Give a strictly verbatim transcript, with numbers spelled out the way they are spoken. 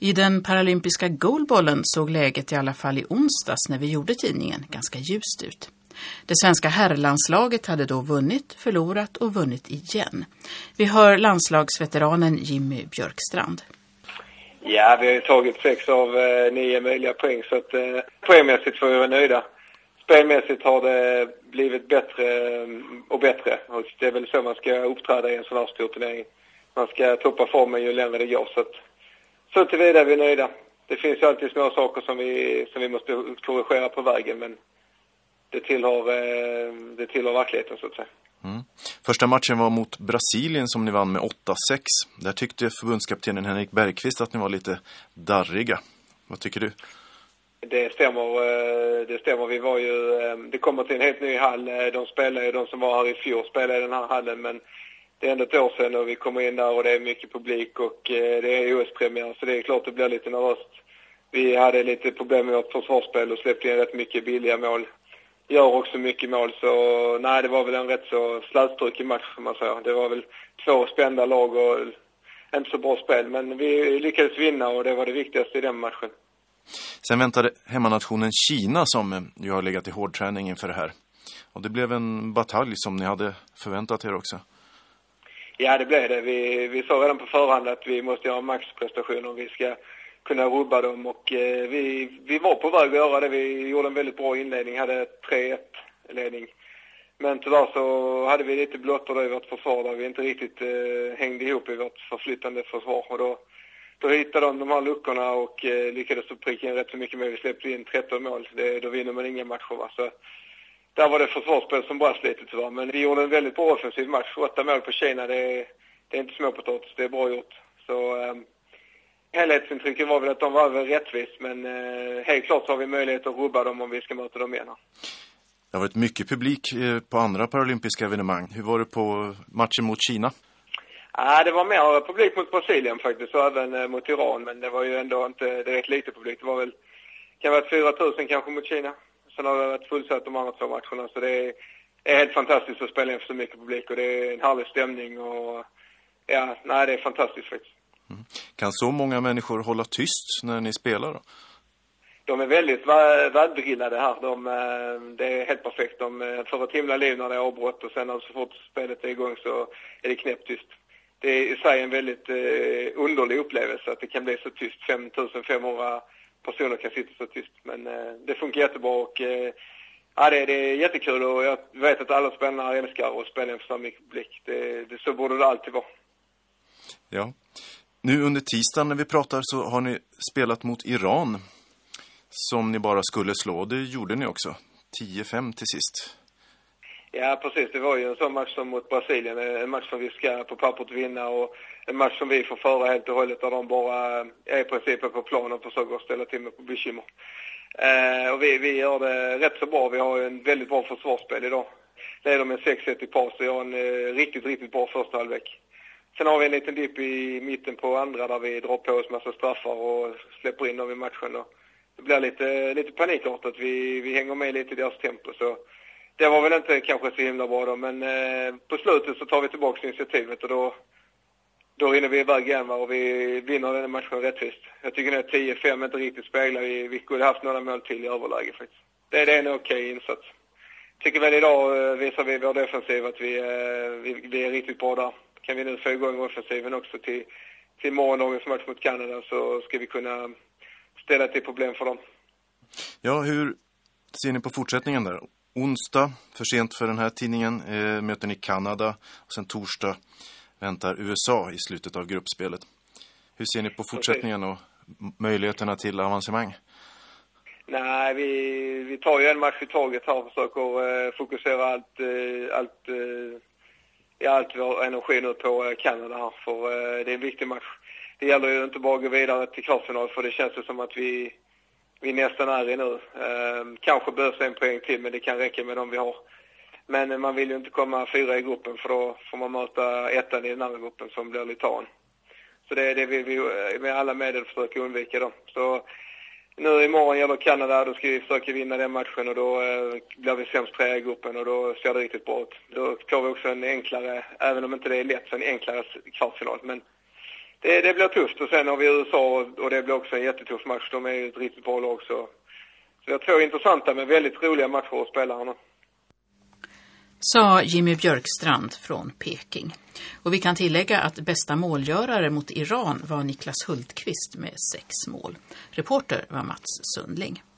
I den paralympiska goalbollen såg läget i alla fall i onsdags när vi gjorde tidningen ganska ljust ut. Det svenska herrlandslaget hade då vunnit, förlorat och vunnit igen. Vi hör landslagsveteranen Jimmy Björkstrand. Ja, vi har tagit sex av eh, nio möjliga poäng, så att eh, poängmässigt får vi vara nöjda. Spelmässigt har det blivit bättre och bättre. Och det är väl så man ska uppträda i en sån här stor turnering. Man ska toppa formen ju längre det går. Så, att, så tillvida är vi nöjda. Det finns ju alltid små saker som vi, som vi måste korrigera på vägen, men det tillhör, det tillhör verkligheten så att säga. Mm. Första matchen var mot Brasilien som ni vann med åtta sex. Där tyckte förbundskaptenen Henrik Bergqvist att ni var lite darriga. Vad tycker du? Det stämmer, det stämmer. Vi var ju, det kommer till en helt ny hall. De spelar ju, de som var här i fjol spelar i den här hallen, men det är ändå ett år sedan och vi kommer in där och det är mycket publik och det är O S-premiär, så det är klart det blir lite nervöst. Vi hade lite problem med vårt försvarsspel och släppte in rätt mycket billiga mål. Gör också mycket mål, så nej, det var väl en rätt så slätstruck match som man säger. Det var väl två spända lag och inte så bra spel, men vi lyckades vinna och det var det viktigaste i den matchen. Sen väntade hemmanationen Kina som ju har legat i hårdträning inför det här. Och det blev en batalj som ni hade förväntat er också. Ja, det blev det. Vi, vi sa redan på förhand att vi måste göra maxprestationer om vi ska kunna rubba dem. Och eh, vi, vi var på väg att göra det. Vi gjorde en väldigt bra inledning, hade tre ett ledning. Men tyvärr så hade vi lite blottor i vårt försvar där vi inte riktigt eh, hängde ihop i vårt förflyttande försvar. Och då, då hittade de de här luckorna och eh, lyckades pricka in rätt så mycket med. Vi släppte in tretton mål. Det, då vinner man inga matcher, va? Så där var det försvarsspel som brast lite tyvärr. Men vi gjorde en väldigt bra offensiv match. Åtta mål på Kina, det är, det är inte småpotatis, det är bra gjort. Så eh, helhetsintrycket var väl att de var väl rättvis. Men eh, helt klart så har vi möjlighet att rubba dem om vi ska möta dem igen. Det har varit mycket publik på andra paralympiska evenemang. Hur var det på matchen mot Kina? Ja, det var mer publik mot Brasilien faktiskt, och även mot Iran. Men det var ju ändå inte direkt lite publik. Det var väl, kan vara fyra tusen kanske mot Kina. Sen har det varit fullsatt de andra två matcherna, så det är, är helt fantastiskt att spela inför så mycket publik och det är en härlig stämning och ja, nej, det är fantastiskt faktiskt. Mm. Kan så många människor hålla tyst när ni spelar då? De är väldigt väldrillade här. De, det är helt perfekt. De får ett himla liv när det är avbrott och sen så fort spelet är igång så är det knäpptyst. Det är i sig en väldigt eh, underlig upplevelse att det kan bli så tyst. fem tusen fem hundra personer kan sitta så tyst. Men eh, det funkar jättebra och eh, ja, det, det är jättekul och jag vet att alla spelare älskar att spela inför så mycket publik. Det, det, så borde det alltid vara. Ja. Nu under tisdagen när vi pratar så har ni spelat mot Iran som ni bara skulle slå. Det gjorde ni också. tio fem till sist. Ja, precis. Det var ju en sån match som mot Brasilien. En match som vi ska på pappret vinna och en match som vi får föra helt och hållet där de bara är i princip på plan och försöker ställa till med på bekymmer. Eh, och vi, vi gör det rätt så bra. Vi har en väldigt bra försvarsspel idag. Leder med sex ett i paus och jag har en eh, riktigt, riktigt bra första halvlek. Sen har vi en liten dipp i mitten på andra där vi drar på oss massa straffar och släpper in dem i matchen. Och det blir lite, lite panikartat. Vi, vi hänger med lite i deras tempo. Så det var väl inte kanske så himla bra då. Men eh, på slutet så tar vi tillbaka initiativet och då, då rinner vi iväg igen och vi vinner den matchen rättvist. Jag tycker att tio fem inte riktigt speglar. Vi, vi skulle haft några mål till i överläge faktiskt. Det, det är en okej insats. Tycker väl idag eh, visar vi vår defensiv att vi, eh, vi, vi är riktigt bra där. Kan vi nu få igång offensiven också till, till morgondagens match mot Kanada så ska vi kunna ställa till problem för dem. Ja, hur ser ni på fortsättningen där? Onsdag, för sent för den här tidningen, eh, möter ni Kanada och sen torsdag väntar U S A i slutet av gruppspelet. Hur ser ni på fortsättningen och möjligheterna till avancemang? Nej, vi, vi tar ju en match i taget här och försöker eh, fokusera allt, eh, allt eh, Ja, allt vår energi nu på Kanada här, för uh, det är en viktig match. Det gäller ju inte bara att gå vidare till kvartsfinal, för det känns ju som att vi, vi nästan är i nu. Uh, kanske behövs en poäng till, men det kan räcka med dem vi har. Men uh, man vill ju inte komma fyra i gruppen, för då får man möta ettan i den andra gruppen som blir Litauen. Så det är det vi, vi med alla medel försöker undvika då. Så nu imorgon gäller Kanada, då ska vi försöka vinna den matchen och då eh, blir vi sämst tre i gruppen och då ser det riktigt bra ut. Då tar vi också en enklare, även om inte det är lätt, så en enklare kvartsfinal. Men Det, det blir tufft, och sen har vi U S A och det blir också en jättetuff match. De är ju ett riktigt bra lag, så, så jag tror intressanta men väldigt roliga matcher att spela här nu. Sa Jimmy Björkstrand från Peking. Och vi kan tillägga att bästa målgörare mot Iran var Niklas Hultqvist med sex mål. Reporter var Mats Sundling.